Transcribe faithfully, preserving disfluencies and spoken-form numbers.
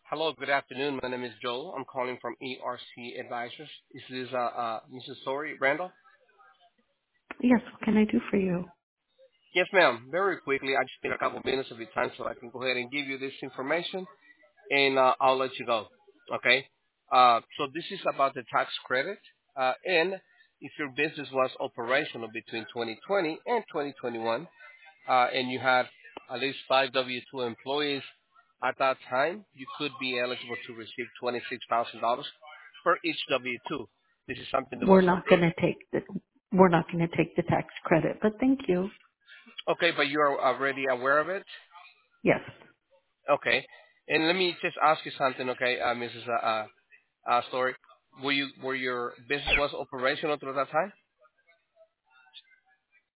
Hello, good afternoon. My name is Joel. I'm calling from E R C Advisors. Is this uh, uh, Missus Story, Randall? Yes, what can I do for you? Yes, ma'am. Very quickly, I just need a couple minutes of your time so I can go ahead and give you this information, and uh, I'll let you go. Okay? Uh, so this is about the tax credit, uh, and if your business was operational between twenty twenty and twenty twenty-one, uh, and you had at least five W two employees at that time, you could be eligible to receive twenty-six thousand dollars per each W two. This is something that We're was not going approved. to take the we're not going to take the tax credit, but thank you. Okay, but you are already aware of it? Yes. Okay. And let me just ask you something, okay, uh, Missus Uh, uh, uh, Story. Were you, were your business was operational through that time?